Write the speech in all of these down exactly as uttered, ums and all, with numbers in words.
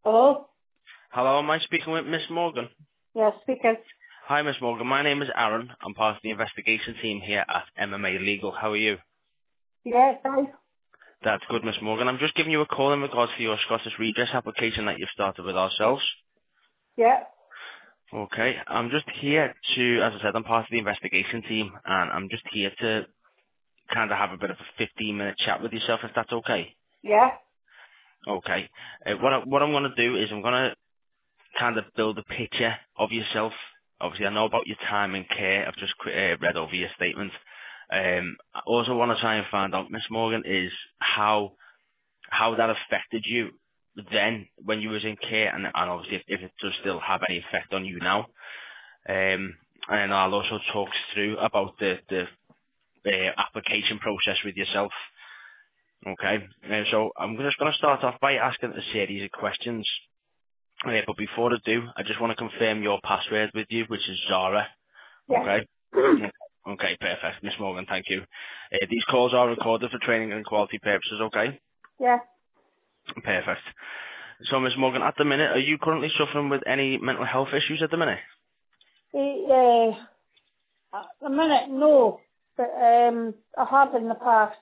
Hello? Hello, am I speaking with Miss Morgan? Yes, speaking. Hi, Miss Morgan. My name is Aaron. I'm part of the investigation team here at M M A Legal. How are you? Yes, hi. That's good, Miss Morgan. I'm just giving you a call in regards to your Scottish Redress application that you've started with ourselves. Yeah, Okay, I'm just here to, as I said, I'm part of the investigation team, and I'm just here to kind of have a bit of a fifteen minute chat with yourself, if that's okay. yeah, Okay. Uh, what, I, what I'm going to do is I'm going to kind of build a picture of yourself. Obviously, I know about your time in care. I've just uh, read over your statement. Um, I also want to try and find out, Miss Morgan, is how how that affected you then when you was in care, and, and obviously if, if it does still have any effect on you now. Um, and I'll also talk through about the the uh, application process with yourself. Okay, uh, so I'm just going to start off by asking a series of questions. Uh, but before I do, I just want to confirm your password with you, which is Zara. yeah. Okay? Okay, perfect. Miss Morgan, thank you. Uh, these calls are recorded for training and quality purposes, okay? Yeah. Perfect. So, Miss Morgan, at the minute, are you currently suffering with any mental health issues at the minute? Uh, at the minute, no. But um, I have in the past.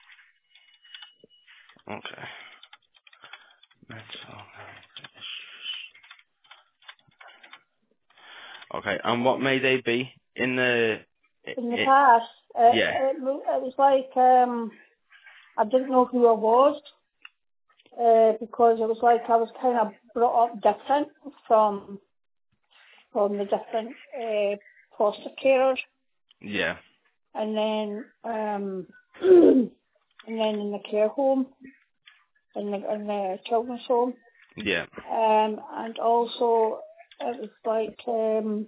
Okay. Mental health issues. Okay, and what may they be in the... i In the i past, it, yeah, it, wa- it was like um, I didn't know who I was uh, because it was like I was kind of brought up different from from the different uh, foster carers. yeah, And then um, and then in the care home, in the, in the children's home. yeah, Um, and also, it was like, um,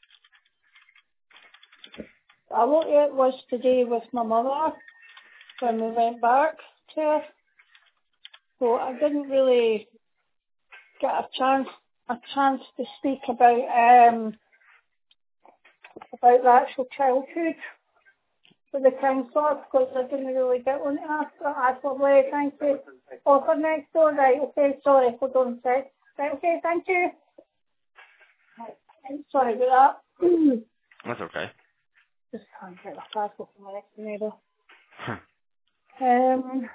I what it was today with my mother when we went back to her. So I didn't really get a chance, a chance to speak about, um, about the actual childhood with the counsellor because I didn't really get one to ask. Ask lovely, thank you. Oh, for next door, right, okay, sorry, hold on a sec. Right, okay, thank you. Right, sorry about that. that's okay. Just can't get the passport from my next neighbour. Um,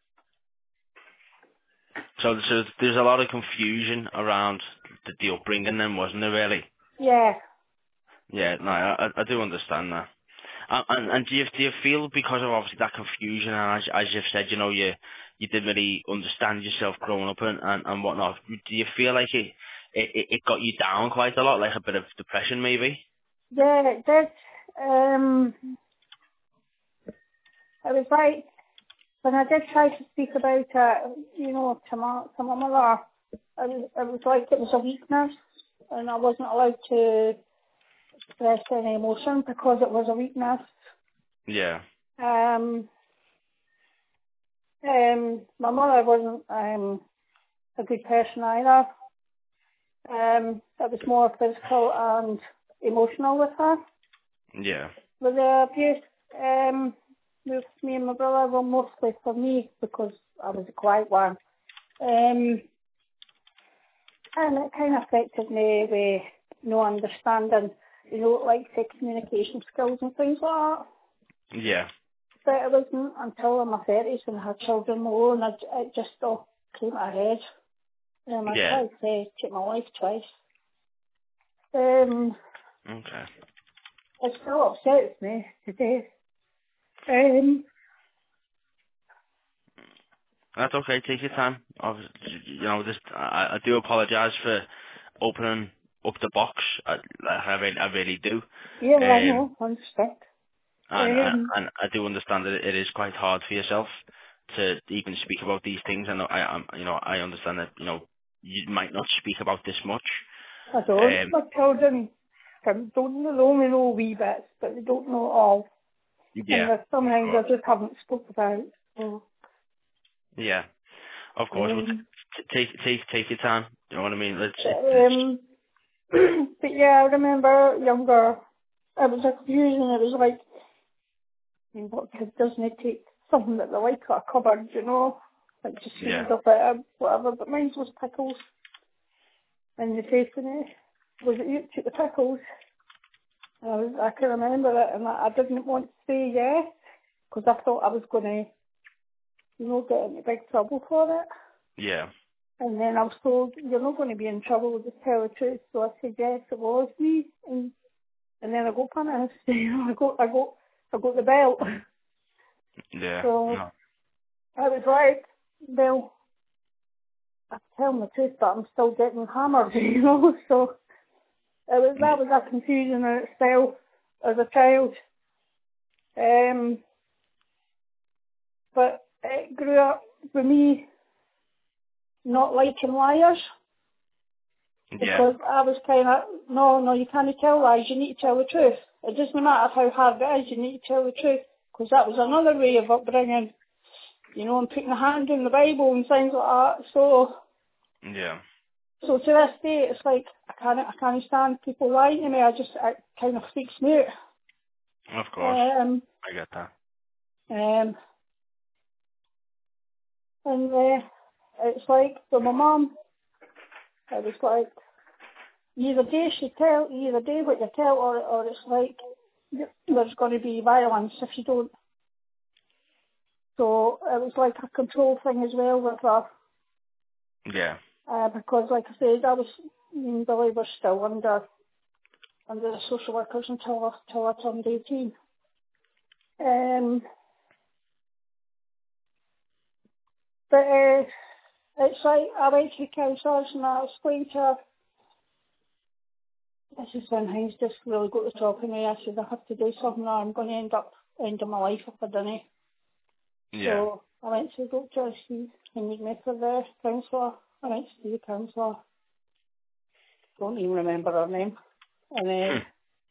So, so there's a lot of confusion around the, the upbringing then, wasn't there, really? yeah, Yeah, no, I, I I do understand that. And, and, and do you do you feel because of obviously that confusion and as, as you've said, you know, you you didn't really understand yourself growing up and, and, and whatnot. Do you feel like it, it it got you down quite a lot, like a bit of depression maybe? yeah, it did. Um, it was like, when I did try to speak about it, you know, to my, to my mother, it was, it was like it was a weakness, and I wasn't allowed to express any emotion because it was a weakness. Yeah, Um, um, my mother wasn't um, a good person either. Um, it was more physical and emotional with her. yeah, With the abuse, um, with me and my brother were mostly for me because I was a quiet one. Um, and it kind of affected me with no understanding, you know, like say communication skills and things like that. yeah, But it wasn't until in my thirties when I had children of my own, it, it just all came to a head. Um, I yeah. tried to take my life twice. Um, Okay, it still upsets me today. Um, that's okay. Take your time. Obviously, you know, just I, I do apologise for opening up the box. I, I really, I really do. yeah, I Um, know, I understand. And, and Um, and I do understand that it is quite hard for yourself to even speak about these things. And I, I'm, you know, I understand that you know you might not speak about this much. I don't. Um, My children can, don't know, they only know wee bits, but they don't know all. And yeah, there's some of things I course. just haven't spoke about. So, Yeah, of course. Well, um, t- take take take your time. You know what I mean? Let's. It, it's, um, but yeah, I remember younger, it was a confusion. It was like, I mean, what kid doesn't take something that they like out of a cupboard, you know? Like just yeah, cereal or whatever, whatever, but mine was pickles. And you say to me, was it you that took the pickles? And I, was, I can remember it, and I, I didn't want to say yes, because I thought I was going to, you know, get into big trouble for it. Yeah. And then I was told, you're not going to be in trouble, just tell the truth. So I said, yes, it was me. And, and then I got punished. You know, I got, I got, I got the belt. Yeah. So No. I was like, well, I tell them the truth, but I'm still getting hammered, you know. So it was, that was a confusion in itself as a child. Um, but it grew up with me not liking liars. Yeah. Because I was kind of, no, no, you can't tell lies, you need to tell the truth. It doesn't matter how hard it is, you need to tell the truth. Because that was another way of upbringing, you know, and putting a hand in the Bible and things like that. So, Yeah. so to this day, it's like, I can't, I can't stand people lying to me. I just, it kind of freaks me Of course. out. Um, I get that. um, and uh, it's like, for my mum, it was like, either day she tell, either day what you tell, or, or it's like, there's going to be violence if you don't. So it was like a control thing as well with her. Yeah. Uh, because like I said, I was, me and Billy were still under, under the social workers until, I- until I turned eighteen. Um, but uh, it's like, I went to the counsellors and I explained to her, this is when things just really got to the top of me. I said, I have to do something or I'm going to end up ending my life if I don't. Yeah. So I went to the doctor, she needed me for the counsellor. I went to see the counsellor. Don't even remember her name. And uh,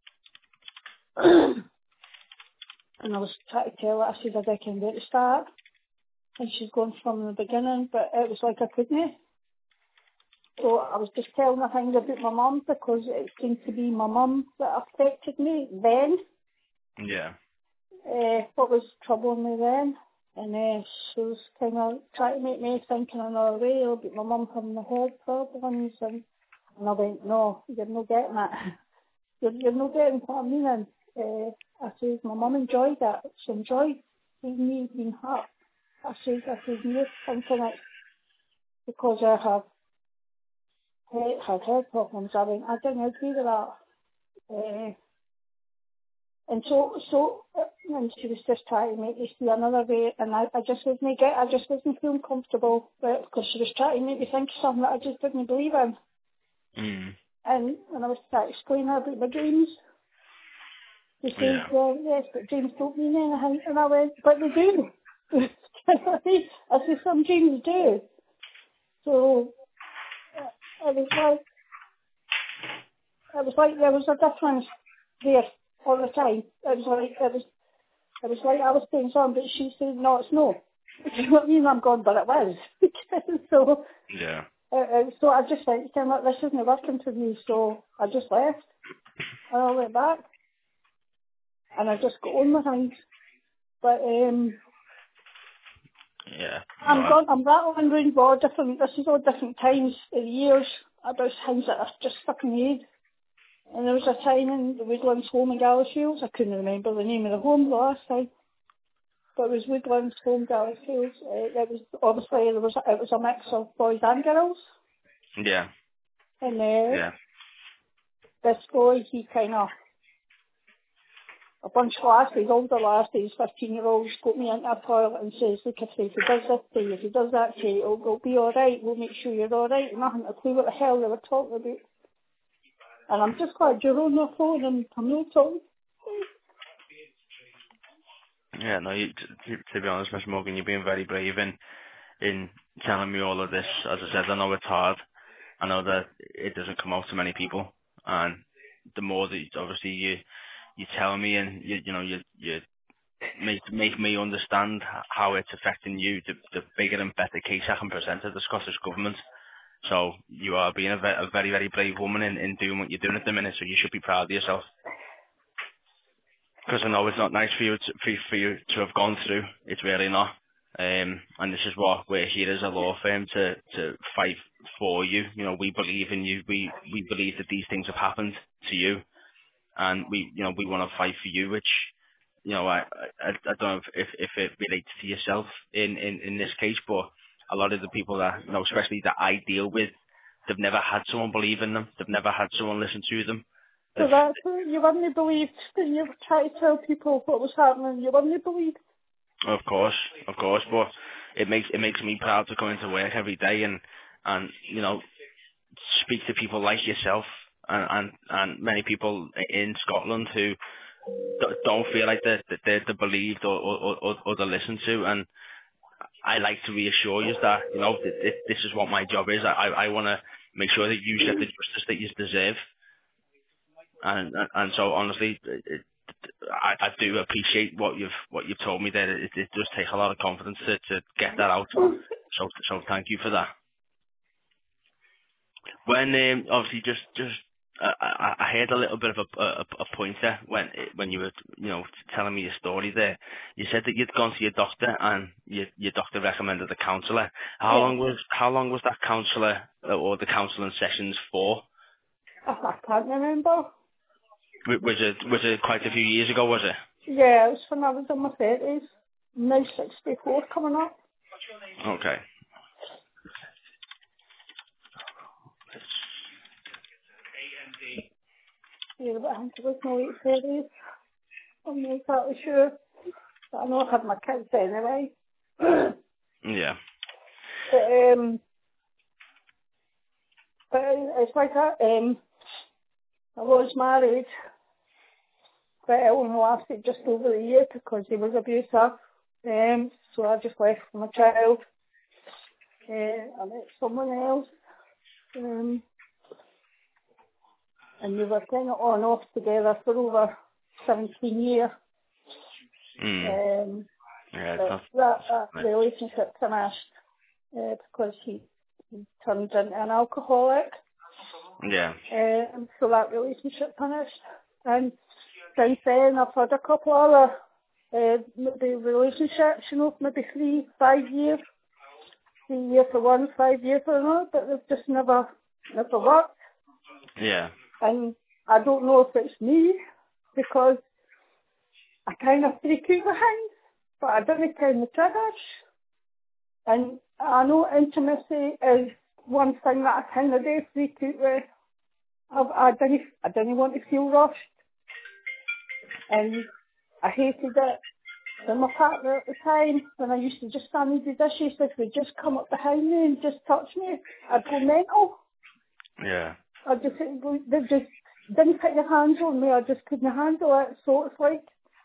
and I was trying to tell her, I said, I can get to start. And she's going from the beginning, but it was like I couldn't. So I was just telling her things about my mum because it seemed to be my mum that affected me then. Yeah. Uh, what was troubling me then. And uh, she was kind of trying to make me think in another way about my mum having the head problems. And, and I went, no, you're not getting it. You're, you're not getting what I'm meaning. Uh, I said, my mum enjoyed it. She enjoyed seeing me being hurt. I said, I said, you're thinking it's because I have head, have head problems. I went, I didn't agree with that. Uh, and so, so, uh, and she was just trying to make me see another way, and I, I just wasn't get, I just wasn't feeling comfortable with it because she was trying to make me think of something that I just didn't believe in. Mm. And when I was trying to explain her about my dreams, she said, Yeah. well, yes, but dreams don't mean anything. And I went, but they do. I said, some dreams do. So uh, it was like, it was like there was a difference there all the time. It was like, it was, it was like I was saying something, but she said, no, it's no. Do you know what I mean? I'm going, but it was. So, Yeah. uh, uh, so I just went, kind of, this isn't working for me. So I just left. And I went back. And I just got on with things. But, um, Yeah. No. I'm I, gone, I'm rattling around all different, this is all different times of the years about things that are just stuck in the head. And there was a time in the Woodlands home in Gallasfields, I couldn't remember the name of the home the last time, but it was Woodlands home Gallasfields. Uh, it was, obviously there was, a, it was a mix of boys and girls. yeah. And uh, Yeah. this boy, he kind of, a bunch of lasses, older lasses, fifteen year olds, got me into a toilet and says, look, if he does this to you, if he does that to you, it'll, it'll be alright, we'll make sure you're alright. And I hadn't a clue what the hell they were talking about. And I'm just glad you're on the phone and I'm not talking. Yeah. No. You, to, to be honest, Miss Morgan, you're being very brave in in telling me all of this. As I said, I know it's hard. I know that it doesn't come out to many people, and the more that obviously you you tell me and you you know you you make make me understand h- how it's affecting you, the, the bigger and better case I can present to the Scottish Government. So you are being a, ve- a very, very brave woman in, in doing what you're doing at the minute, so you should be proud of yourself. Because I know it's not nice for you to, for, for you to have gone through. It's really not. Um, and this is what we're here as a law firm to, to fight for you. You know, we believe in you. We, we believe that these things have happened to you, and we, you know, we want to fight for you, which, you know, I, I, I don't know if, if it relates to yourself in, in, in this case, but a lot of the people that, you know, especially that I deal with, they've never had someone believe in them. They've never had someone listen to them. So They've, that's it. You wouldn't believe that you tried to tell people what was happening. You wouldn't believe. Of course, of course, but it makes it makes me proud to come into work every day and and you know speak to people like yourself and and, and many people in Scotland who d- don't feel like they're they're, they're believed or, or or or they're listened to, and I like to reassure you that you know th- th- this is what my job is. I I, I want to make sure that you get the justice that you deserve, and and, and so honestly. It, I, I do appreciate what you've what you've told me there. It, it does take a lot of confidence to, to get that out. So so thank you for that. When um, obviously just just uh, I, I heard a little bit of a, a, a pointer when when you were you know telling me your story there. You said that you'd gone to your doctor and your your doctor recommended a counsellor. How Yeah. long was how long was that counsellor or the counselling sessions for? I, I can't remember. W- Was it was it quite a few years ago? Was it? Yeah, it was when I was in my thirties. I'm now sixty-four coming up. Okay. Yeah, but I think it was my late thirties. I'm not exactly sure. But I know I had my kids anyway. but, Yeah. um, but it's like that. Um, I was married, but it only lasted just over a year because he was abusive. Um, so I just left for my child. Uh, I met someone else. Um, and we were kind of on and off together for over seventeen years. Mm. Um, Yeah, it's but not. that, that Right. relationship finished uh, because he, he turned into an alcoholic. Yeah. Um, so that relationship finished. And since then I've had a couple other uh, maybe relationships, you know, maybe three, five years. Three years for one, five years for another, but they've just never, never worked. Yeah. And I don't know if it's me, because I kind of freak out behind, but I don't kind the triggers. And I know intimacy is one thing that I kind of do freak out with. I, I didn't, I didn't want to feel rushed, and I hated it. And my partner at the time, when I used to just stand and do dishes, if they just come up behind me and just touch me, I'd go mental. Yeah. I just, they just didn't put their hands on me, I just couldn't handle it. So it's like,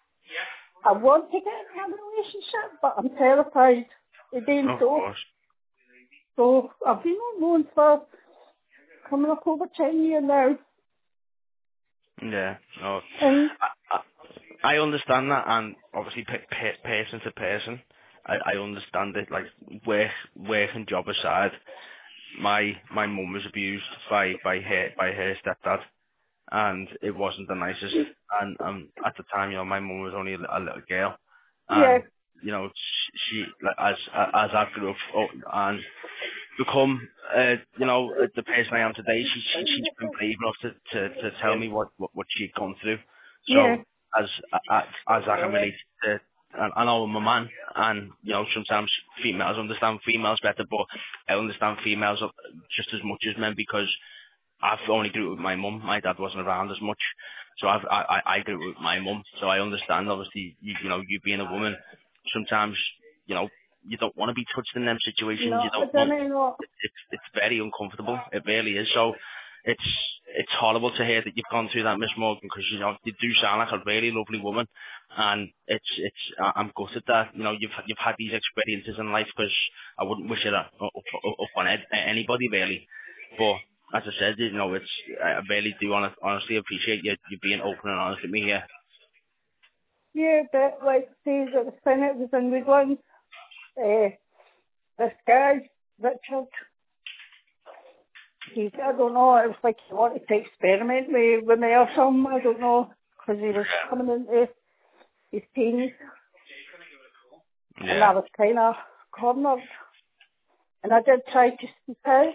I want to get into a relationship, but I'm terrified of doing Of so. course. So I've been on loan for coming up over ten years now. Yeah. No. And I, I, I understand that, and obviously, pe- pe- person to person, I, I understand it. Like work, work and job aside, my my mum was abused by by her by her stepdad, and it wasn't the nicest. And um, at the time, you know, my mum was only a, li- a little girl, yeah, and you know, she, she like, as as I grew up oh, and become, uh, you know, uh, the person I am today. She, she she's been brave enough to, to, to tell me what, what, what she'd gone through. yeah, So as as, as I can relate to, I I know I'm a man, and you know sometimes females understand females better, but I understand females just as much as men because I've only grew up with my mum. My dad wasn't around as much, so I've, I I I grew up with my mum. So I understand. Obviously, you, you know, you being a woman, sometimes you know you don't want to be touched in them situations. no, You I don't want. don't know. It's it's very uncomfortable. It really is. So it's it's horrible to hear that you've gone through that, Miss Morgan, because you know you do sound like a really lovely woman, and it's it's I- I'm gutted that you know you've you've had these experiences in life, because I wouldn't wish it up, up, up on ed- anybody really. But as I said, you know, it's I really do honest, honestly appreciate you you being open and honest with me here. Yeah, but like say that the Senate was in Woodlands, uh, this guy, Richard, he, I don't know, it was like he wanted to experiment with, with me or something, I don't know, because he was coming into his teens. Yeah. And I was kind of cornered. And I did try to speak out,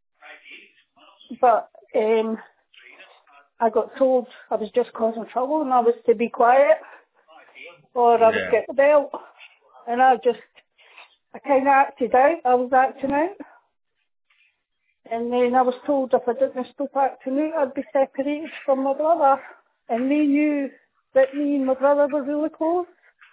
but um, I got told I was just causing trouble and I was to be quiet or I would Yeah. get the belt. And I just, I kind of acted out. I was acting out. And then I was told if I didn't stop acting out, I'd be separated from my brother. And they knew that me and my brother were really close.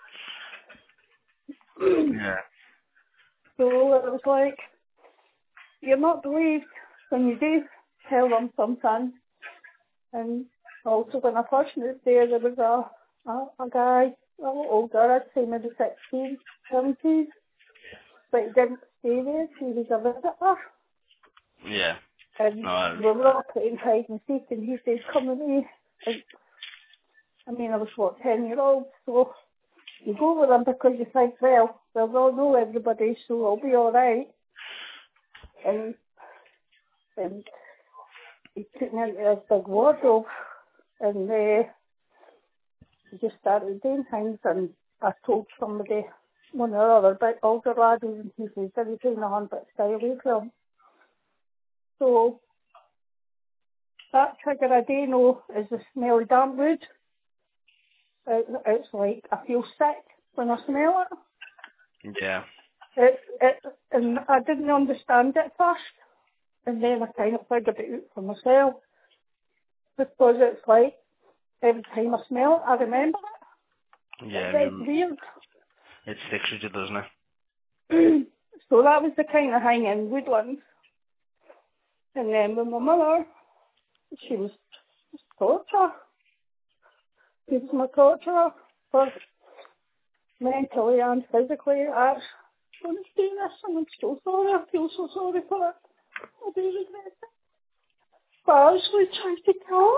Yeah. So it was like, you're not believed when you do tell them something. And also when I first moved there, there was a, a, a guy, a little older, I'd say maybe sixteen, seventeen, but he didn't stay there, he was a visitor. Yeah. And No, we were all playing hide and seek and he said, come with me. And, I mean, I was what, ten year old, so you go with them because you think, well, they'll all know everybody, so I'll be alright. And, and he took me into this big wardrobe and uh, he just started doing things and I told somebody, one of the other big older lads, and he says, did he do nothing but stay away from him? So that trigger I do know is the smell of damp wood. It, it's like I feel sick when I smell it. yeah. It, it. And I didn't understand it first. And then I kind of figured it out for myself. Because it's like, every time I smell it, I remember it. Yeah, It's um, weird. it sticks with you, doesn't it? So that was the kind of thing in Woodlands. And then with my mother, she was torture. She was my torturer, both mentally and physically. I was going to do this and I'm so sorry. I feel so sorry for it. I do regret it. But I actually tried to kill her.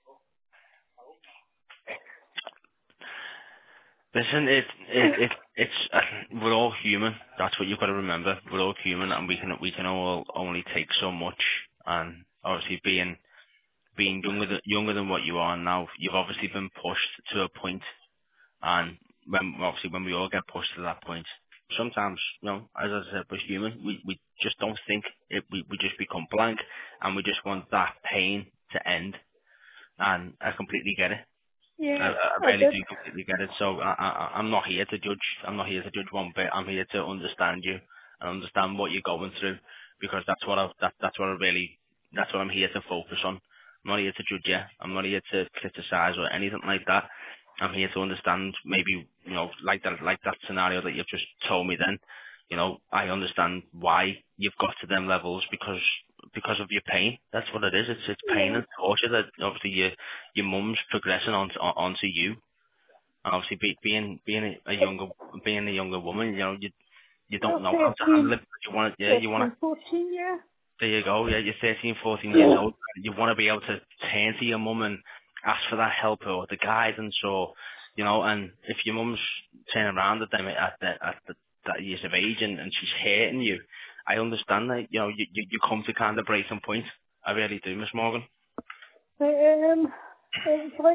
Listen, it, it, it, it's, uh, we're all human. That's what you've got to remember. We're all human, and we can, we can all only take so much. And obviously, being, being younger than, younger than what you are now, you've obviously been pushed to a point. And when, obviously, when we all get pushed to that point, sometimes, you know, as I said, we're human. We, we just don't think it. We, we just become blank, and we just want that pain to end. And I completely get it. I, Yeah, I I really did. do completely get it. So I, I, I'm not here to judge. I'm not here to judge one bit. I'm here to understand you and understand what you're going through, because that's what I that, that's what I really that's what I'm here to focus on. I'm not here to judge you. I'm not here to criticize or anything like that. I'm here to understand, maybe, you know, like that like that scenario that you've just told me. Then, you know, I understand why you've got to them levels, because because of your pain. That's what it is. It's it's pain Yeah, and torture that obviously your your mum's progressing on on onto you. And obviously, be, being being a, a younger being a younger woman, you know, you you well, don't know how to handle thirteen, it. You want to, yeah, you want to. thirteen, fourteen, yeah. There you go. Yeah, you're thirteen, fourteen years old. You want to be able to turn to your mum and ask for that help or the guidance, or, you know. And if your mum's turning around at them at the, at the, that years of age and, and she's hating you, I understand that. You know, you you, you come to kind of breaking point. I really do, Miss Morgan. Um, it was like,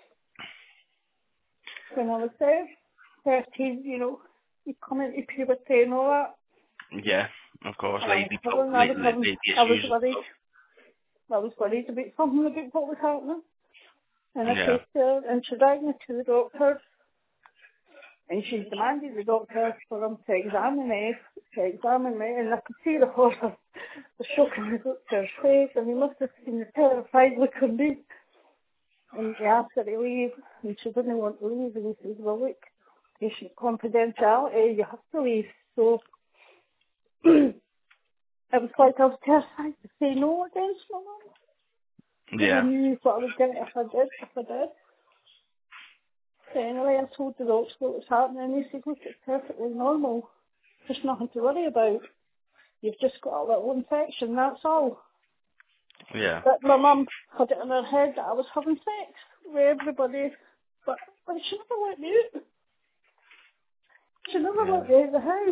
when I was there, thirteen, you know, you come into puberty and all that. Yeah, of course, And I was lady, pro- having, I was lady, having, lady I was issues. worried. I was worried about something about what was happening. And I Yeah, said to her, and she dragged me to the doctor. And she demanded the doctor for him to examine me, to examine me, and I could see the horror, the shock in the doctor's face, and he must have seen the terrified look on me. And he asked her to leave, and she didn't want to leave, and he says, well look, patient confidentiality, you have to leave. So, it was like I was terrified to say no against my mum. Because I yeah, knew what I was getting if I did, if I did. So anyway, I told the doctor what was happening, and he said, look, it's perfectly normal. There's nothing to worry about. You've just got a little infection, that's all. yeah, But my mum had it in her head that I was having sex with everybody. But, but she never let me out. She never yeah. let me out of the house.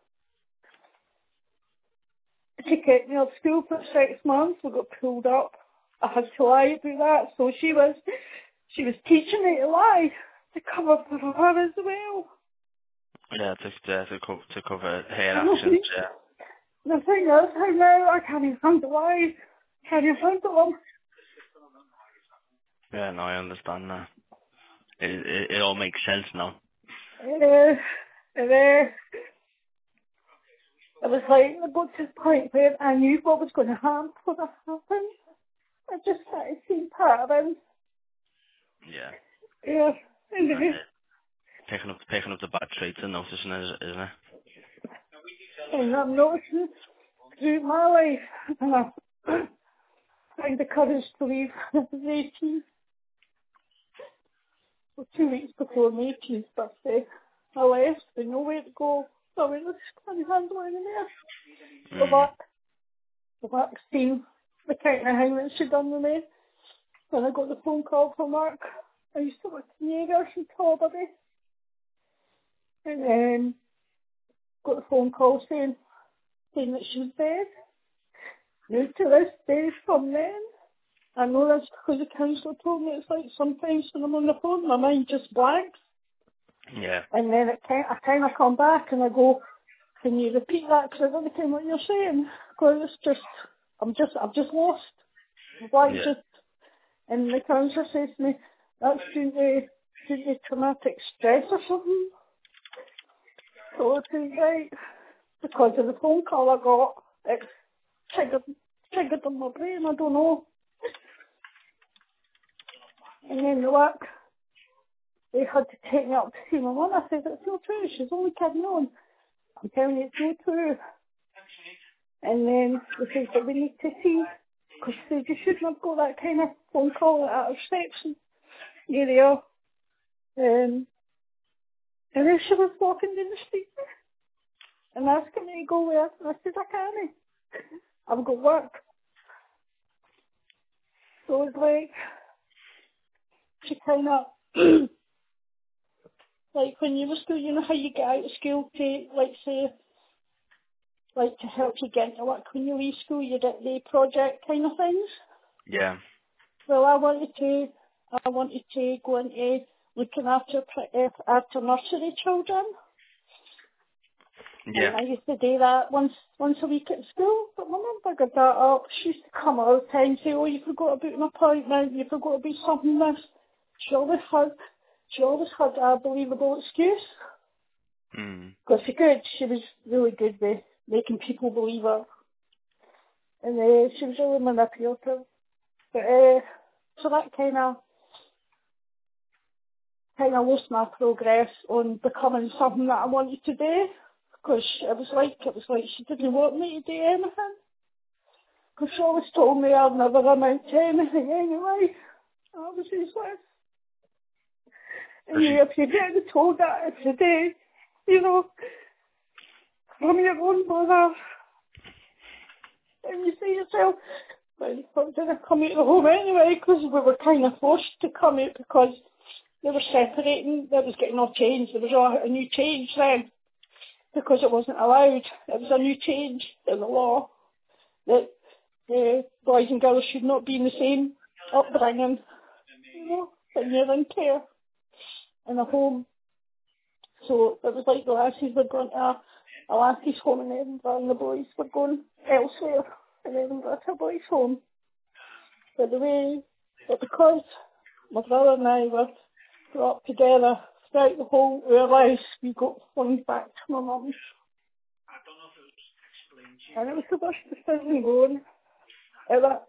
She kept me off school for six months. We got pulled up. I had to lie about that. So she was, she was teaching me to lie to cover for her as well. Yeah, to to to, co- to cover her I don't actions. think, Yeah. the thing is, I know I can't even handle why. Can't even handle them. Yeah, no, I understand that. It it, it all makes sense now. Uh, and uh, it was like, I got to the point where I knew what was going to happen before that happened. I just started seeing patterns. Yeah. Yeah, and, And uh, it, picking up picking up the bad traits and noticing it, isn't it? and I'm noticing through my life, and I find the courage to leave at eighteen, or two weeks before my eighteenth birthday. I left with nowhere to go. So I went, I just can't handle it anymore. The Mm. work, the work team, the kind of thing that she done with me. When I got the phone call from work, I used to work in Jaegers in Torbury, and then got the phone call saying, saying that she was dead. Now to this day from then, I know that's because the counsellor told me it's like sometimes when I'm on the phone, my mind just blanks. Yeah. And then it kind I kind of come back and I go, can you repeat that? Because I don't know what you're saying. Because it's just, I'm just, I'm just lost. Like Yeah. just, and the counsellor says to me, that's due to, due to traumatic stress or something. So it's right. Because of the phone call I got, it triggered, triggered in my brain, I don't know. And then the work, they had to take me up to see my mum. I said, it's not true, she's only kidding on. I'm telling you, it's not true. And then they said that we need to see, because they just shouldn't have got that kind of phone call at our reception near there. Um, and then she was walking down the street and asking me to go where. And I said, I can't. I've got work. So it's like, she kind of, like when you were school, you know how you get out of school to, like say, like to help you get into work when you leave school, you get the project kind of things. Yeah. Well, I wanted to, I wanted to go into looking after pri- uh, after nursery children, Yeah. and I used to do that once once a week at school. But my mum figured that up. She used to come all the time and say, "Oh, you forgot about an appointment. You forgot about something this." She always had, she always had a believable excuse. Mm. Because she could, she was really good with making people believe her, and uh, she was really manipulative. But uh, so that kind of kind of lost my progress on becoming something that I wanted to do, because it was like it was like she didn't want me to do anything, because she always told me I'd never amount to anything anyway. I was useless. And Does you, if she? you get told that today, you know, from your own mother, and you see yourself, well, you thought didn't come out of the home anyway, because we were kind of forced to come out because they were separating, there was getting no change, there was a, a new change then, because it wasn't allowed. It was a new change in the law that the boys and girls should not be in the same upbringing, you know, when you're in care in a home. So it was like the lassies were going to a, a lassies home in Edinburgh and the boys were going elsewhere in Edinburgh to a boys home. But the way, but because my brother and I were brought up together throughout the whole of our lives, we got flung back to my mum's. And it was the worst decision going at that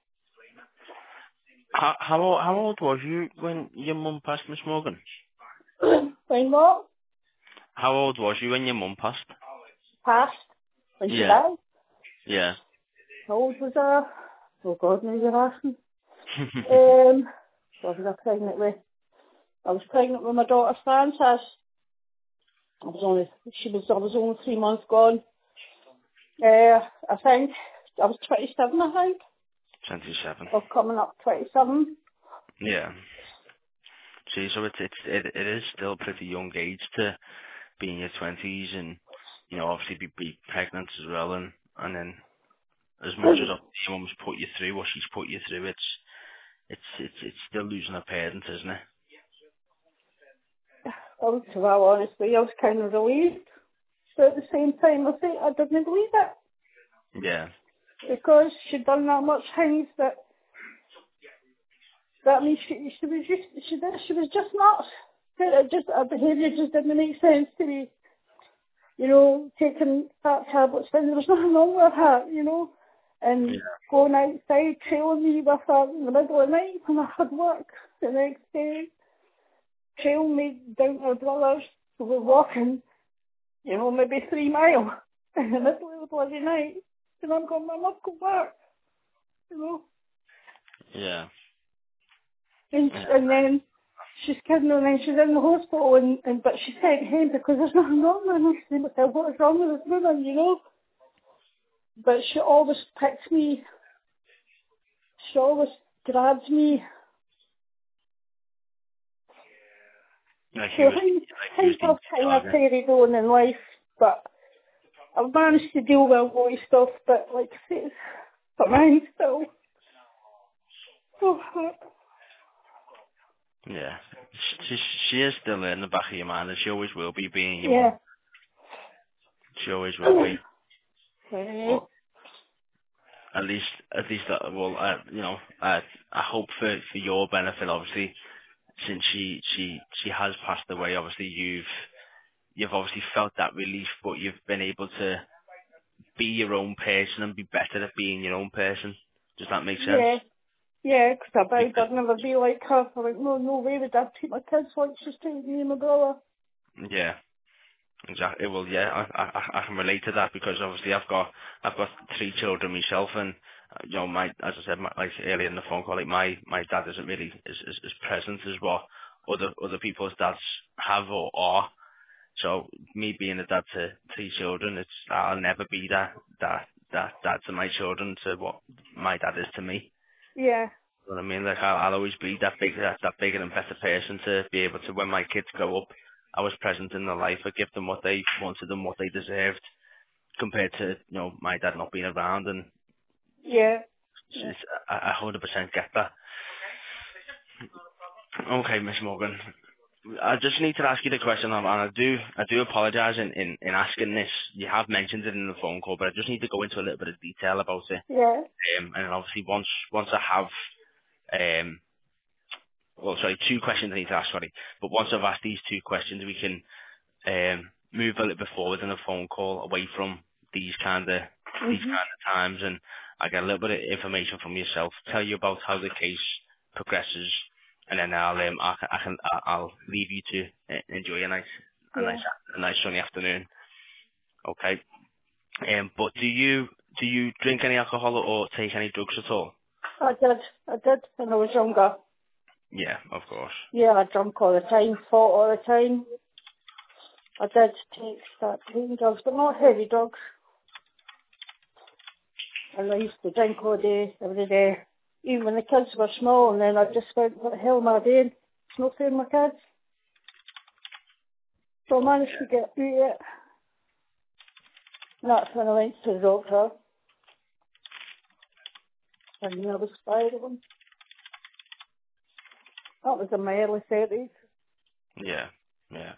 How how old, how old was you when your mum passed, Miss Morgan? time. When what? How old was you when your mum passed? Passed. When she Yeah. died. Yeah. How old was I? Oh God, now you're asking. Um, what was I pregnant with? I was pregnant with my daughter Frances. I was only, she was, I was only three months gone. Uh, I think, I was twenty-seven I think, Twenty-seven. or coming up twenty-seven. Yeah. See, so it's it's it, it is still a pretty young age to be in your twenties, and you know, obviously be, be pregnant as well, and and then as much as your mum's put you through what she's put you through, it's it's it's it's still losing a parent, isn't it? I was, well, honestly, I was kind of relieved. But at the same time, I think I didn't believe it. Yeah. Because she'd done that much things that, that means she, she was just, she, did- she was just nuts. It just, her behaviour just didn't make sense to me. You know, taking fat tablets when there was nothing wrong with her, you know, and Yeah. going outside, trailing me with her in the middle of the night when I had work the next day, trailing me down to her brother's, we were walking, you know, maybe three miles in the middle of the bloody night, and I'm going, Mum, I've got work, you know, Yeah. and, Yeah. and then she's kidding, and then she's in the hospital, and, and but she's sent home because there's nothing wrong with her. And I say, "What the- what is wrong with this woman, you know?" But she always picks me. She always grabs me. Like he So was, things, like he was things the have kind of target. carried on in life, but I've managed to deal with a lot of stuff, but like I say, but mine's still so hurt. Yeah. She, she is still in the back of your mind, and she always will be, being your mum. Yeah. She always will be. Eh, But at least, at least, uh, well, uh, you know, uh, I hope for for your benefit, obviously, since she she she has passed away. Obviously, you've you've obviously felt that relief, but you've been able to be your own person and be better at being your own person. Does that make sense? yeah. Yeah, 'cause I vowed Because, I'd never be like her. I went, no, no way would I treat my kids like she's treated me and my brother. yeah. Exactly. Well, yeah, I, I I can relate to that because obviously I've got I've got three children myself, and uh, you know, my as I said, my, like earlier in the phone call, like my my dad isn't really as as, as present as what other other people's dads have or are. So me being a dad to three children, it's I'll never be that that that dad to my children to what my dad is to me. Yeah, You know what I mean? Like I'll, I'll always be that big, that, that bigger and better person to be able to, when my kids grow up, I was present in their life. I give them what they wanted and what they deserved, compared to, you know, my dad not being around. And yeah, it's, yeah, it's, I I one hundred percent get that. Okay, Miss Morgan. I just need to ask you the question, and I do, I do apologise in, in, in asking this. You have mentioned it in the phone call, but I just need to go into a little bit of detail about it. yeah, Um, and obviously, once once I have um, well, sorry, two questions I need to ask, sorry. But once I've asked these two questions, we can um, move a little bit forward in a phone call away from these kind of these mhm, kind of times, and I get a little bit of information from yourself, tell you about how the case progresses, and then I'll um, I, can- I can I'll leave you to uh, enjoy a nice a nice yeah. a nice sunny afternoon. Okay. Um, but do you do you drink any alcohol or take any drugs at all? I did, I did when I was younger. Yeah, of course. Yeah, I drank all the time, fought all the time. I did take start taking drugs, but not heavy drugs. And I used to drink all day, every day. Even when the kids were small, and then I just went, what the hell am I doing? It's not fair to my kids. So I managed to get through it. And that's when I went to the doctor. And I was spiraling. That was in my early thirties. Yeah, yeah.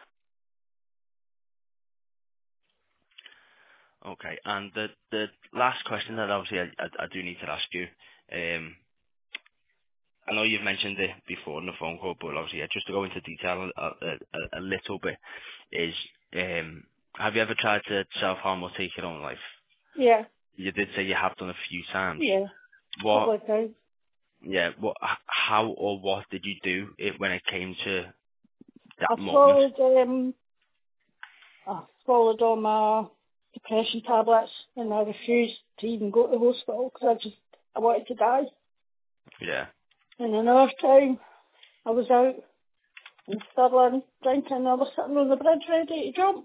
Okay. And the the last question that obviously I I I do need to ask you, um, I know you've mentioned it before in the phone call, but obviously, yeah, just to go into detail a a a- a little bit, is, um, have you ever tried to self-harm or take your own life? Yeah, You did say you have done a few times. yeah, couple What, of times. yeah, what, h- how or what did you do it when it came to I that moment? swallowed, um, I swallowed all my depression tablets, and I refused to even go to the hospital because I just, I wanted to die. Yeah. And another time, I was out in Stirling drinking, and I was sitting on the bridge ready to jump.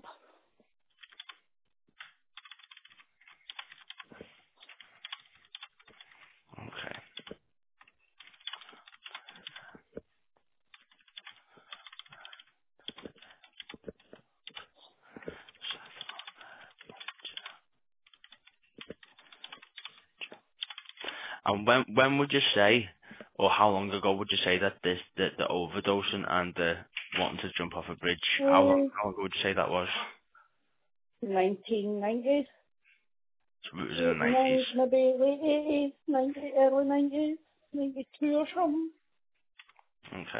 Okay. And when when would you say, or how long ago would you say that this the, the overdosing and the wanting to jump off a bridge. How long, Uh, how long ago would you say that was? nineteen nineties. So it was in the nineties. Maybe late eighties, ninety, early nineties, ninety-two or something. Okay.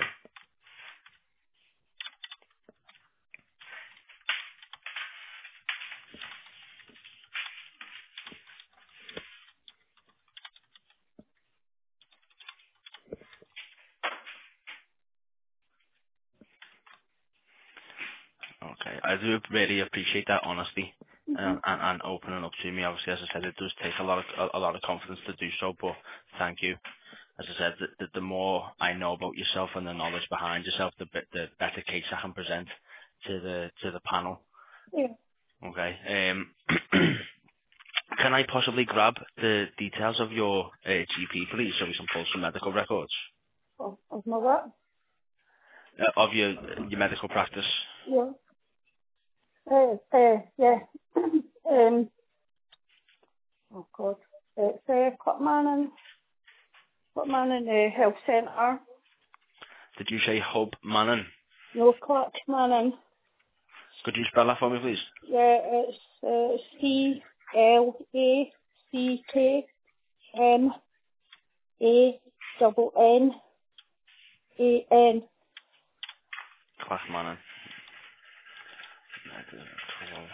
Okay. I do really appreciate that honesty Mm-hmm. um, and, and opening up to me. Obviously, as I said, it does take a lot of a, a lot of confidence to do so. But thank you. As I said, the, the, the more I know about yourself and the knowledge behind yourself, the, bit- the better case I can present to the to the panel. Yeah. Okay. Um, can I possibly grab the details of your uh, G P, please, so we can pull some medical records Oh, of my what? uh, of your your medical practice? Yeah. Uh, uh, yeah. um, oh God. It's uh, Clutman Clutman uh, Health Centre. Did you say Hub Manning? No, Clutman. Could you spell that for me, please? Yeah, it's uh, C L A C K M A double N A N. Class Manning. Medical.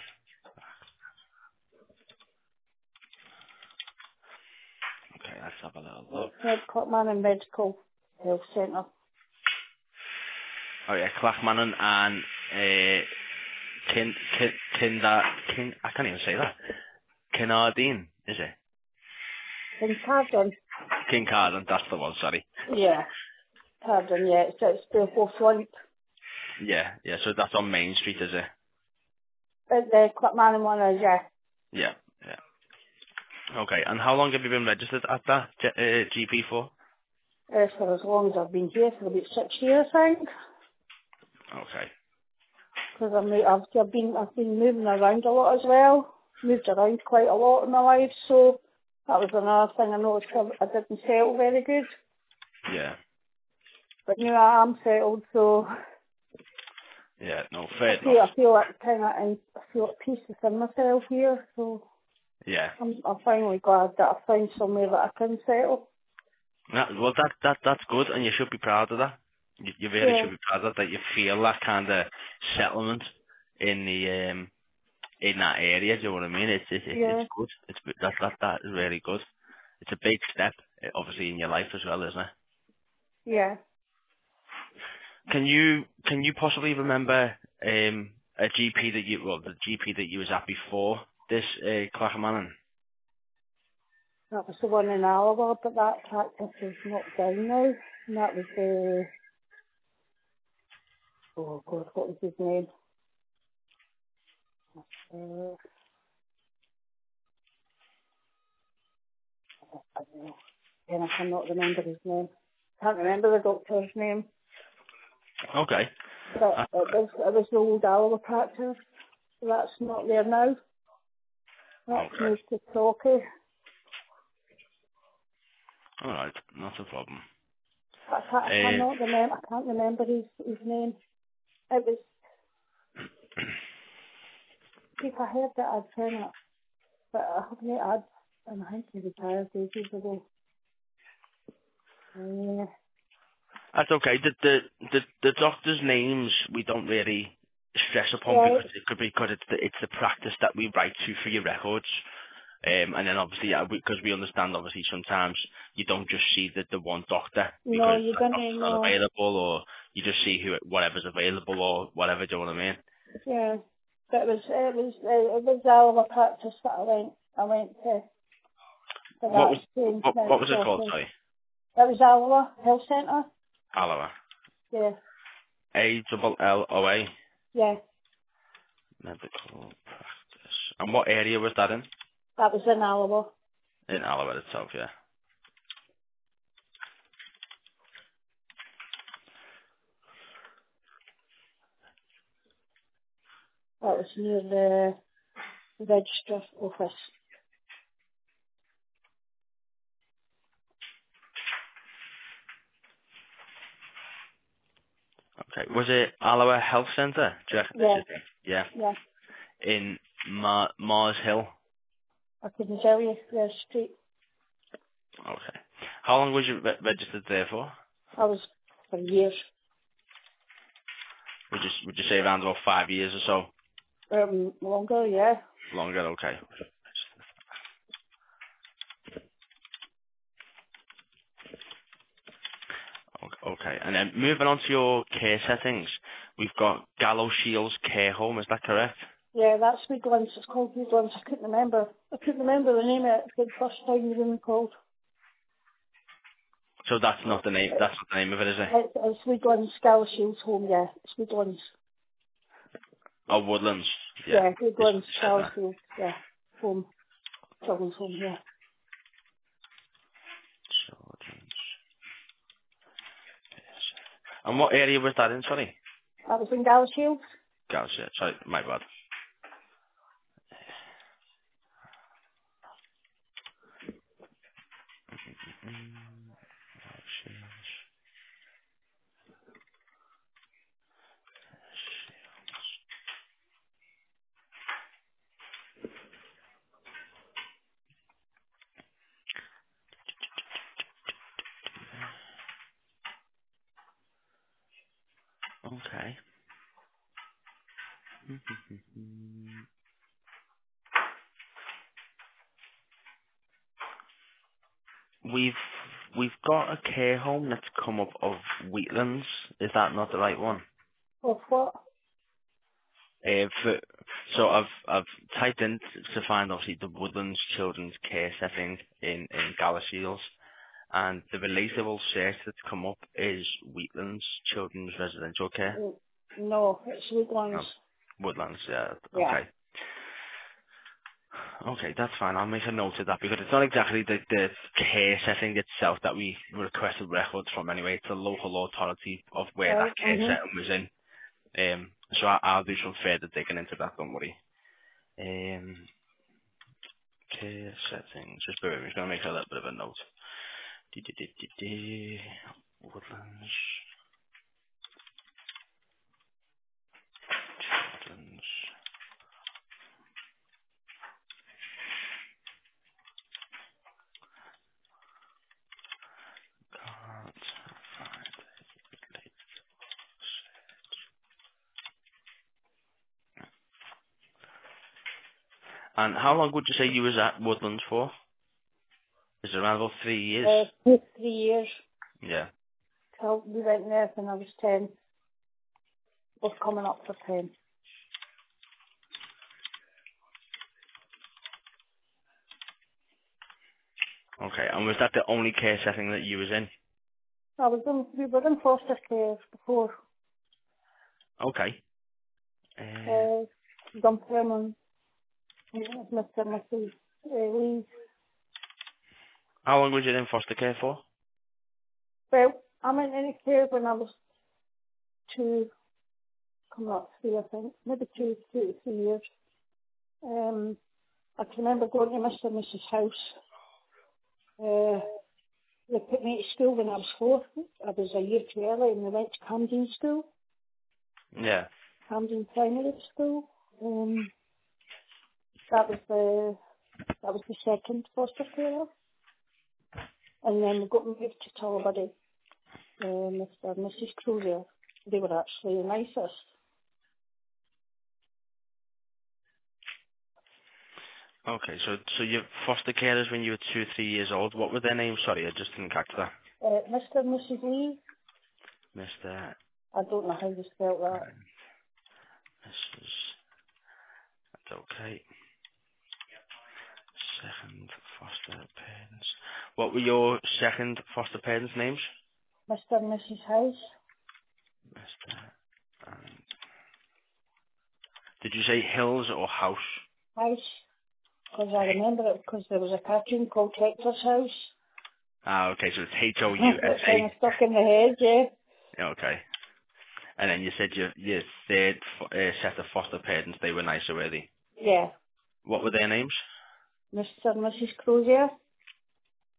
Okay, let's have a little look. It's Clutman Medical Health Centre. Oh yeah, Clachmannen and uh, Kin Kin Kinda Kin. I can't even say that. Kinardine, is it? In Carden. Kincardine, that's the one. Sorry. Yeah. Carden, yeah. It's, it's the fourth one. Yeah, yeah. So that's on Main Street, is it? Uh, the Clutman one is, yeah. Yeah, yeah. Okay. And how long have you been registered at that G- uh, G P for? Uh, for as long as I've been here, for about six years, I think. Okay. Because I'm, I've, I've been, I've been moving around a lot as well. Moved around quite a lot in my life, so that was another thing I noticed. I, I didn't settle very good. Yeah. But now I am settled, so Yeah. No, I fair enough. feel, I feel like kind of, I feel at peace within myself here, so Yeah. I'm, I'm finally glad that I found somewhere that I can settle. Yeah, well, that that that's good, and you should be proud of that. You, you really Yeah, should be proud of that. You feel that kind of settlement in the um in that area. Do you know what I mean? It's it's it's yeah, it's good. It's that that that is really good. It's a big step, eh, obviously, in your life as well, isn't it? yeah. Can you can you possibly remember um a G P that you well the G P that you was at before this uh, Clachamannen? That was the one in Alaba, but that practice is not down now. And that was the, oh God, what was his name? Uh, I don't know. And I cannot remember his name. Can't remember the doctor's name. Okay. But Uh, it was, it was the old Alaba practice. So that's not there now. That's okay. moved to Torquay. All right. Not a problem. I can't, I Uh, cannot remember, I can't remember his, his name. It was, if I heard that I'd turn it, but I haven't had, and I think he retired ages ago. Uh, That's okay. The, the the the doctors' names we don't really stress upon right, because it could be because it's the it's the practice that we write to for your records. Um, and then obviously, yeah, because we, 'cause we understand obviously sometimes you don't just see the, the one doctor no, because you that didn't doctor's not know. available, or you just see who whatever's available or whatever. Do you know what I mean? Yeah, but it was it was uh, it was Alva practice that I went I went to for What was that change what, now what was it called? talking. Sorry, It was Alva Health Centre. Aloha. Yeah, A double L O A. yeah, Medical practice. And what area was that in? that was in Alva. In Aloha itself, yeah. That was near the registrar's office. Okay. Was it Alloa Health Centre? Do you reckon Yeah, this is it? Yeah. yeah. In Ma- Mars Hill. I couldn't tell you the street. Okay. How long was you re- registered there for? I was for years. Would you would you say around about five years or so? Um, longer, yeah. Longer. Okay. O- Okay. And then moving on to your care settings, we've got Gallow Shields Care Home. Is that correct? Yeah, that's Woodlands. It's called Woodlands. I couldn't remember. I couldn't remember the name of it the first time you been called. So that's not the name. That's not the name of it, is it? It's, it's Woodlands, Scallowshields Home, yeah. It's Woodlands. Oh, Woodlands. Yeah. Yeah, It's, Woodlands, it said that. Scallowshields, yeah. Home. Children's home, yeah. Children's. And what area was that in? Sorry. I was in Gallowshields. Gotcha. Sorry, my bad. Okay. We've we've got a care home that's come up of Wheatlands. Is that not the right one? Of what? Uh, for, so I've I've typed in to find obviously the Woodlands Children's Care setting in in Galashiels, and the relatable search that's come up is Wheatlands Children's Residential Care. Mm, no, it's Woodlands. No, Woodlands. Yeah. Yeah. Okay. Okay, that's fine. I'll make a note of that because it's not exactly the, the care setting itself that we requested records from anyway. It's a local authority of where Right, that care mm-hmm. setting was in. Um, so I, I'll do some further digging into that, don't worry. Um, care settings. Just bear with me. I'm going to make a little bit of a note. Dee-dee-dee-dee-dee. Woodlands. Woodlands. Can't find it. And how long would you say you was at Woodlands for? Is it around about three years? Uh, two, three years. Yeah. So we went there when I was ten. Was coming up for ten. Okay. And was that the only care setting that you was in? I was in, we were in foster care before. Okay. Uh, Uh, Dunfermline, Mister and Missus Uh, Lee. how long was you in foster care for? Well, I'm in any care when I was two, coming up three, I think. Maybe two, two to three years. Um, I can remember going to Mister and Missus House. Uh, they put me to school when I was four. I was a year too early and we went to Camden School, Yeah. Camden Primary School. Um, that was the that was the second foster care. And then we got moved to Tullibody, uh, Mister and Missus Cruiser. They were actually the nicest. Okay. So so your foster carers when you were two, three years old. What were their names? Sorry, I just didn't catch that. Uh, Mister and Missus Lee, Mister I don't know how you spell that. and Missus That's okay. Second foster parents. What were your second foster parents' names? Mister and Missus House. Mister And did you say Hills or House? House. Because I remember it because there was a cartoon called Hector's House. Ah, okay. So it's H O U S It kind of A. stuck in the head, yeah. Yeah, okay. And then you said your your third fo- uh, set of foster parents, they were nicer, were they? Yeah. What were their names? Mister and Missus Crozier.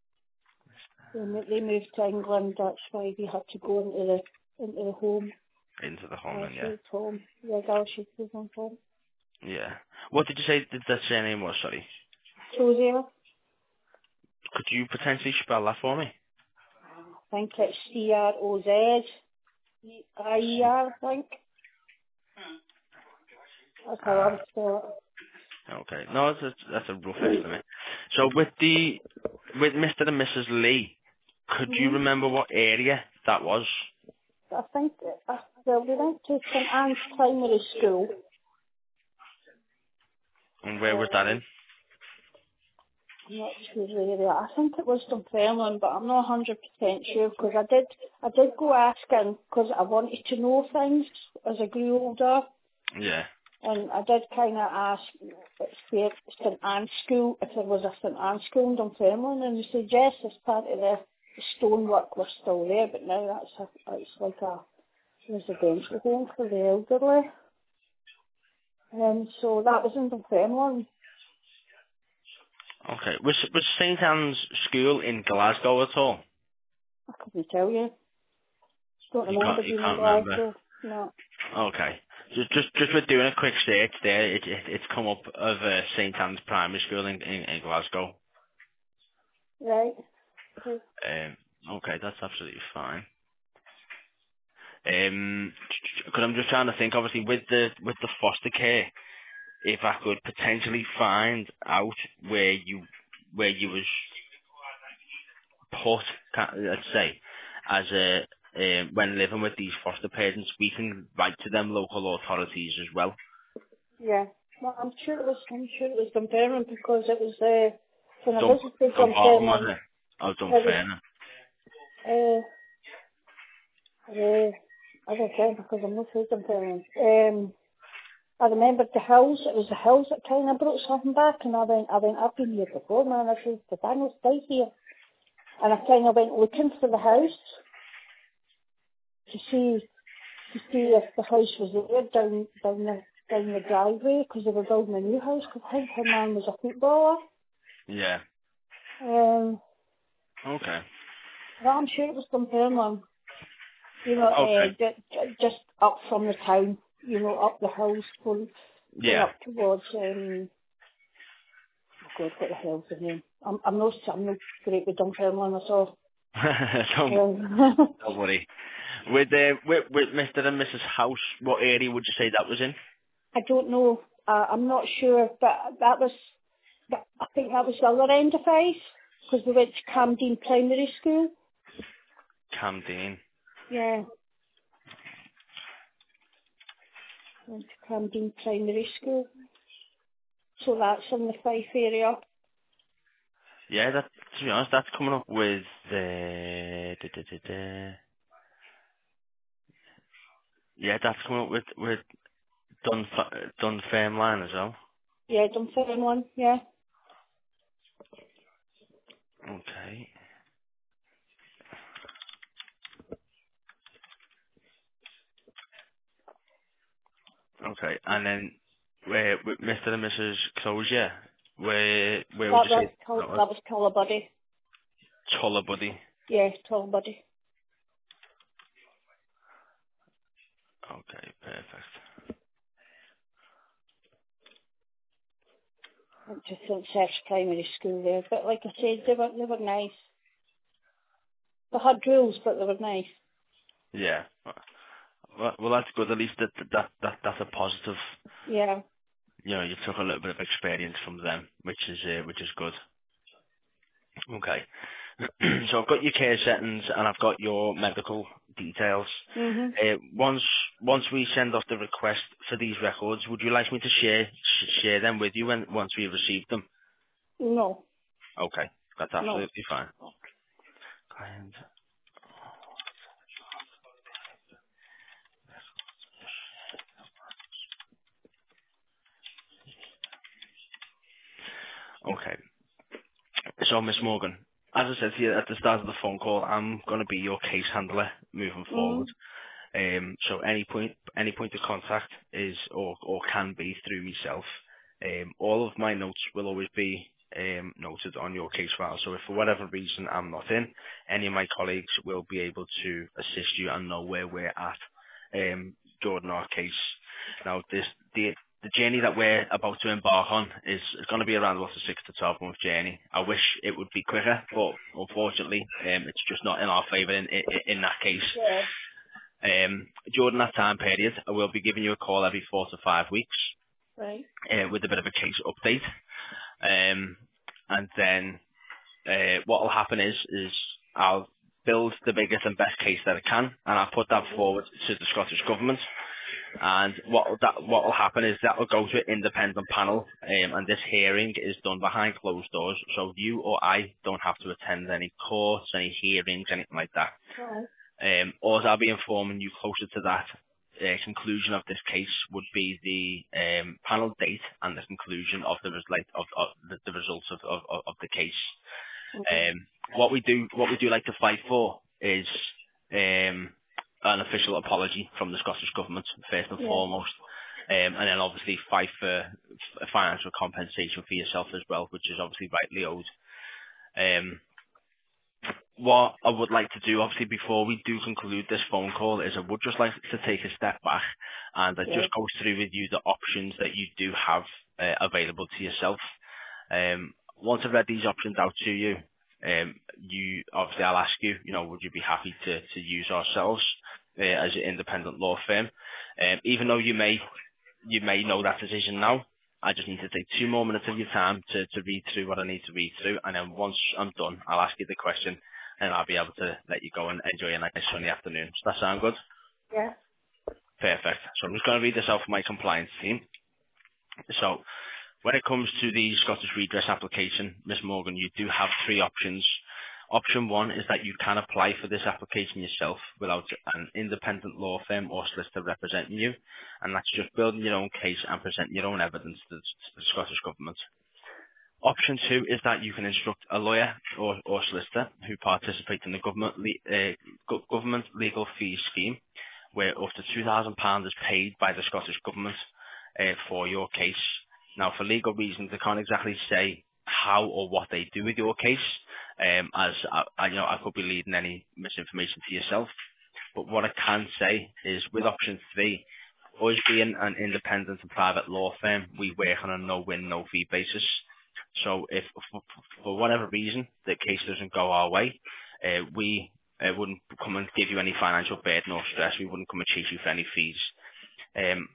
They, mo- they moved to England, that's why we had to go into the into the home. Into the home Uh, then, she yeah. was home. The girl she was on home. Yeah. What did you say the, the surname was, sorry? Josiah. Could you potentially spell that for me? I think it's C R O Z I E R, I think. That's how I Uh, would spell okay. No, that's a, that's a rough estimate. So with the, with Mister and Missus Lee, could it. you Mm-hmm. remember what area that was? I think, uh, well, we went to St Anne's Primary School. And where was that Um, in? I'm not sure really. I think it was Dunfermline, but I'm not one hundred percent sure because I did, I did go asking because I wanted to know things as I grew older. Yeah. And I did kind of ask if St Anne's School, if there was a St Anne's School in Dunfermline, and they said yes, as part of the, the stonework was still there, but now that's a, it's like a residential home for the elderly. And so that was in Dunfermline. Okay. Was, was Saint Anne's School in Glasgow at all? I couldn't tell you. Don't You remember can't, you being in can't remember. Glasgow. No. Okay. Just, just, just with doing a quick search there, it, it, it's come up of uh, Saint Anne's Primary School in, in, in Glasgow. Right. Okay. Um, okay, that's absolutely fine. Um, because I'm just trying to think, obviously, with the with the foster care, if I could potentially find out where you where you was put, ca- let's say, as a um, when living with these foster parents, we can write to them local authorities as well. Yeah. Well, I'm sure it was, I'm sure it was Dunfermline because it was, uh, when I Dump, visited dump bottom, was Dunfermline, it? Oh, dump it was, fair. uh, Uh, I don't know because I'm not sure sometimes. Um, I remembered the hills. It was the hills that kind of brought something back, and I went, I went, I've been here before, man. I said, did I not stay here? And I kind of went looking for the house to see to see if the house was there down down the down the driveway because they were building a new house. Because I think her man was a footballer. Yeah. Um, Okay. but I'm sure it was Dunfermline. You know, uh, Okay. just, just up from the town. You know, up the hills, going going Yeah. up towards um. Oh God, what the hell's the name? I'm, I'm not, I'm not great with Dunfermline at all. don't, Um, don't worry. With, uh, with with Mister and Missus House, what area would you say that was in? I don't know. Uh, I'm not sure, but that was, that, I think that was the other end of Ice, because we went to Camden Primary School. Camden. Yeah, went to Camden Primary School. So that's in the Fife area. Yeah, that to be honest, that's coming up with uh, da, da, da, da. Yeah, that's coming up with with Dun Dunfermline as well. Yeah, Dunfermline, yeah. Okay. Okay, and then where with Mister and Missus Closure, where where would That you was, say Tull- that was? that was Tullabuddy. Tullabuddy. Yeah, Tullabuddy. Okay, perfect. Went to St Seph's Primary School there. But like I said, they were, they were nice. They had rules, but they were nice. Yeah. Well, well, that's good. At least that that that that's a positive. Yeah. You know, you took a little bit of experience from them, which is uh, which is good. Okay. So I've got your care settings and I've got your medical details. Mhm. Uh, once once we send off the request for these records, would you like me to share sh- share them with you when once we receive them? No. Okay, that's No. absolutely fine. Client. Okay. So Miss Morgan, as I said to you at the start of the phone call, I'm going to be your case handler moving forward. Mhm. Um, so any point, any point of contact is or or can be through myself. Um, all of my notes will always be um, noted on your case file. So if for whatever reason I'm not in, any of my colleagues will be able to assist you and know where we're at. um, during our case. Now, this the the journey that we're about to embark on is, is going to be around about a six to twelve month journey. I wish it would be quicker, but unfortunately, um, it's just not in our favour in, in, in that case. Yeah. Um, during that time period, I will be giving you a call every four to five weeks Right. uh, with a bit of a case update. Um, and then uh, what will happen is, is I'll build the biggest and best case that I can, and I'll put that forward to the Scottish Government. And what will that what will happen is that will go to an independent panel, um, and this hearing is done behind closed doors, so you or I don't have to attend any courts, any hearings, anything like that. Right. Um, all I'll be informing you closer to that uh, conclusion of this case would be the um, panel date and the conclusion of the res- like, of, of the, the results of, of, of of the case. Okay. Um, what we do what we do like to fight for is um, an official apology from the Scottish Government first and Yeah. foremost, um, and then obviously fight for f- financial compensation for yourself as well, which is obviously rightly owed. Um, what I would like to do, obviously, before we do conclude this phone call, is I would just like to take a step back and I Yeah. just go through with you the options that you do have uh, available to yourself. Um, once I've read these options out to you, um, you obviously I'll ask you, you know, would you be happy to, to use ourselves uh, as an independent law firm? Um, even though you may you may know that decision now, I just need to take two more minutes of your time to, to read through what I need to read through, and then once I'm done, I'll ask you the question, and I'll be able to let you go and enjoy a nice sunny afternoon. Does that sound good? Yeah. Perfect. So I'm just going to read this out for my compliance team. So when it comes to the Scottish Redress application, Miss Morgan, you do have three options. Option one is that you can apply for this application yourself without an independent law firm or solicitor representing you, and that's just building your own case and presenting your own evidence to the, to the Scottish Government. Option two is that you can instruct a lawyer or, or solicitor who participate in the government, le- uh, go- government legal fees scheme, where up to two thousand pounds is paid by the Scottish Government uh, for your case. Now, for legal reasons, I can't exactly say how or what they do with your case, um, as I, I, you know, I could be leading any misinformation to yourself. But what I can say is, with option three, us being an independent and private law firm, we work on a no-win, no-fee basis. So if, for, for whatever reason, the case doesn't go our way, uh, we uh, wouldn't come and give you any financial burden or stress. We wouldn't come and chase you for any fees. Um,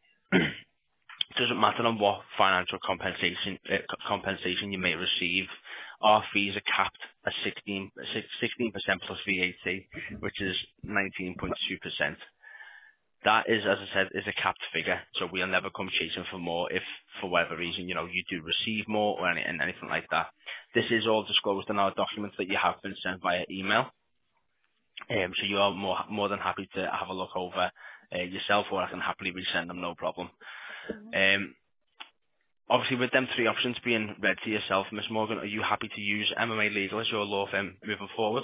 it doesn't matter on what financial compensation uh, co- compensation you may receive. Our fees are capped at sixteen percent plus V A T, which is nineteen point two percent. That is, as I said, is a capped figure, so we'll never come chasing for more if, for whatever reason, you know, you do receive more or any, and anything like that. This is all disclosed in our documents that you have been sent via email, um, so you are more more than happy to have a look over uh, yourself, or I can happily resend them, no problem. Um, obviously, with them three options being read to yourself, Miss Morgan, are you happy to use M M A Legal as your law firm moving forward?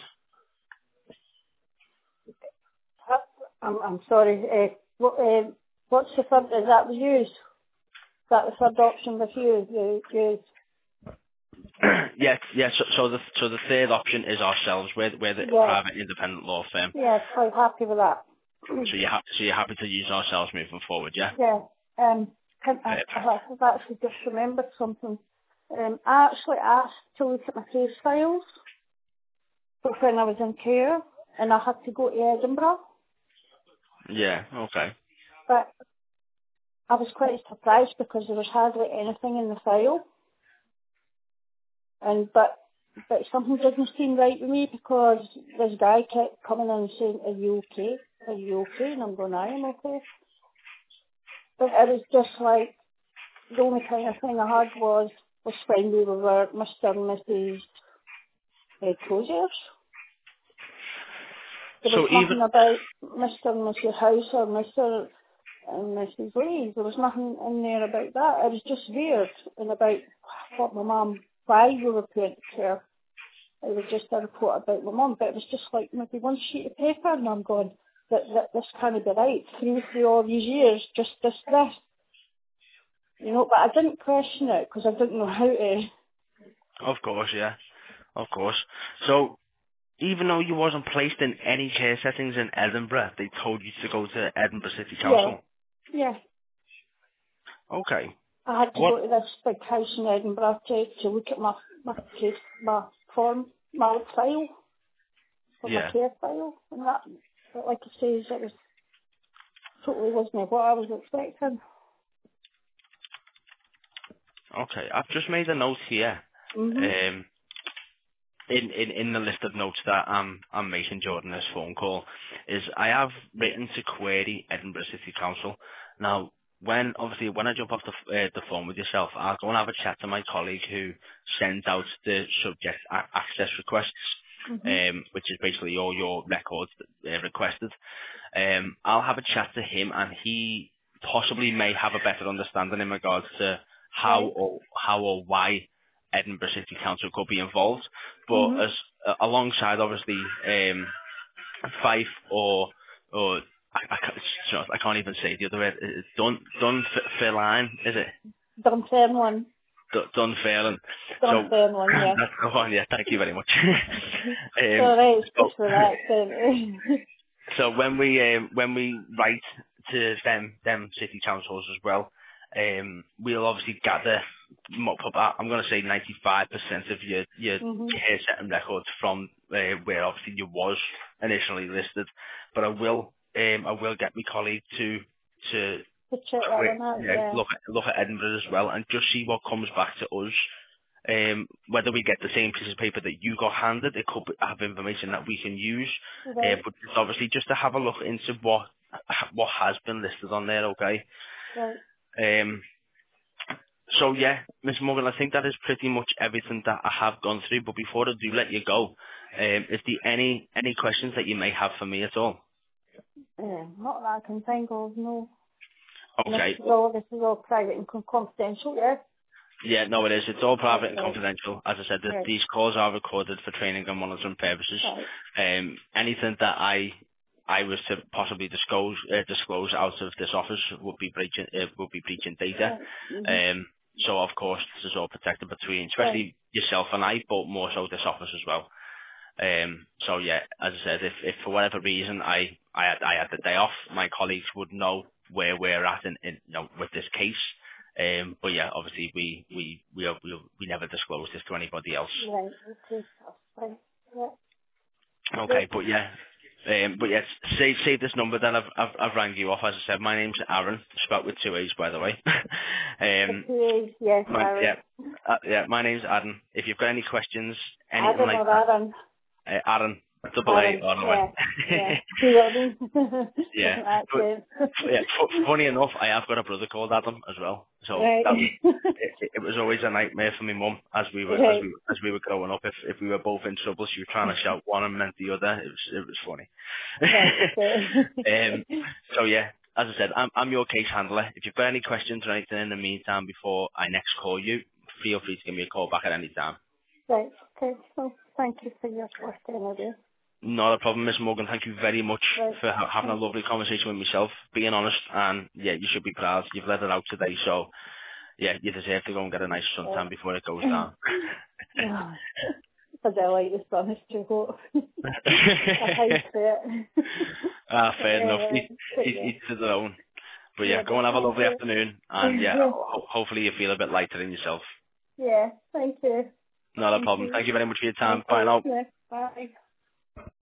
I'm, I'm sorry. Uh, what, uh, what's the third? Is that was used? Is that the third option with you? You use? yes, yes. So, so the so the third option is ourselves. We're we're the Yeah. private independent law firm. Yeah. Quite happy with that. So you ha- so you're happy to use ourselves moving forward, yeah? Yeah. Um. Can I, Perfect. I've actually just remembered something. Um. I actually asked to look at my case files for when I was in care, and I had to go to Edinburgh, Yeah. Okay. but I was quite surprised because there was hardly anything in the file. And but but something didn't seem right with me because this guy kept coming in and saying, "Are you okay? Are you okay?" And I'm going, "I am okay." But it was just like the only kind of thing I had was was when we were Mister and Missus Uh, Croziers. There So was even nothing about Mister and Missus House or Mister and Missus Lees. There was nothing in there about that. It was just weird and about what my mum, why we were put to care. It was just a report about my mum, but it was just like maybe one sheet of paper, and I'm going, that, that this can't be right. Through through all these years, just this, this. You know, but I didn't question it because I didn't know how to. of course, yeah, of course. So even though you wasn't placed in any care settings in Edinburgh, they told you to go to Edinburgh City Yeah. Council. Yeah. Okay. I had to What? go to this big house in Edinburgh to, to look at my, my case, my form, my file, for my Yeah. care file, and that, but like I say, it was totally wasn't what I was expecting. Okay. I've just made a note here. Mhm. Um, in, in, in the list of notes that I'm, I'm making during this phone call is I have written to query Edinburgh City Council. Now, when, obviously, when I jump off the, f- uh, the phone with yourself, I'll go and have a chat to my colleague who sends out the subject a- access requests, Mhm. um, which is basically all your records that, uh, requested. Um, I'll have a chat to him and he possibly may have a better understanding in regards to how Right. or, how or why Edinburgh City Council could be involved. But Mhm. as uh, alongside obviously um, Fife or or I, I, can't, it's just- I can't even say the other word. It's Dun Dunfermline, is it? Dunfermline. Dun- Dunfermline. So Dunfermline, yeah. that's the one. Yeah, thank you very much. So um, right, it's so, just for that accent. so when we um, when we write to them them city councils as well, um, we'll obviously gather mo- about, I'm going to say ninety-five percent of your your mhm. care setting records from uh, where obviously you was initially listed. But I will um, I will get my colleague to to To check that quick, one out, yeah, yeah. look at look at Edinburgh as well and just see what comes back to us. Um, whether we get the same piece of paper that you got handed, it could be- have information that we can use. Uh, Right. but it's obviously just to have a look into what what has been listed on there. Okay. Right. Um, so yeah, Miss Morgan, I think that is pretty much everything that I have gone through. But before I do let you go, um, is there any any questions that you may have for me at all? Yeah, not that I can think of, no. And this Okay. is all, this is all private and con- confidential, yeah? Yeah, no, it is. It's all Right, private and right, confidential. As I said, th- right, these calls are recorded for training and monitoring purposes. right. Um, anything that I I was to possibly disclose uh, disclose out of this office would be breaching uh, would be breaching data. Right. Mhm. Um, so of course this is all protected between, Right. especially yourself and I, but more so this office as well. Um, so yeah, as I said, if, if for whatever reason I, I had I had the day off, my colleagues would know where we're at in, in you know with this case. Um, but yeah, obviously we we we we, we never disclose this to anybody else. Right. Okay. That's fine. Yeah. Okay, Great. but yeah. Um, but yes, save save this number. Then I've, I've I've rang you off. As I said, my name's Aaron, spelt with two A's, by the way. um, Okay. Yeah, my, Aaron. yeah, uh, yeah, my name's Adam. If you've got any questions, anything Adam like or that, Aaron? uh, Aaron, double A, Aaron. on the way. Yeah. Yeah. See what I mean? Yeah. Different But accent. yeah, f- funny enough, I have got a brother called Adam as well. So Right. that was it, it was always a nightmare for my mum as we were as Right. we as we were growing up. If if we were both in trouble, she was trying to shout one and meant the other. It was it was funny. Right. Okay. um. So yeah, as I said, I'm I'm your case handler. If you've got any questions or anything in the meantime before I next call you, feel free to give me a call back at any time. Right. Okay. Well, thank you for your work anyway. Not a problem, Miss Morgan. Thank you very much Right. for ha- having a Thank lovely conversation with myself, being honest, and yeah, you should be proud. You've let it out today, so yeah, you deserve to go and get a nice suntan before it goes down. Oh, I don't like the sun, it's too hot. I hate it. ah, But fair enough. anyway, Each, but each, yeah. each to their own. But Yeah, yeah, go but and have a thank lovely you. afternoon, and yeah, ho- hopefully you feel a bit lighter in yourself. Yeah, thank you. Not a Thank problem. you. Thank you very much for your time. Thank Bye you. now. Yeah, bye.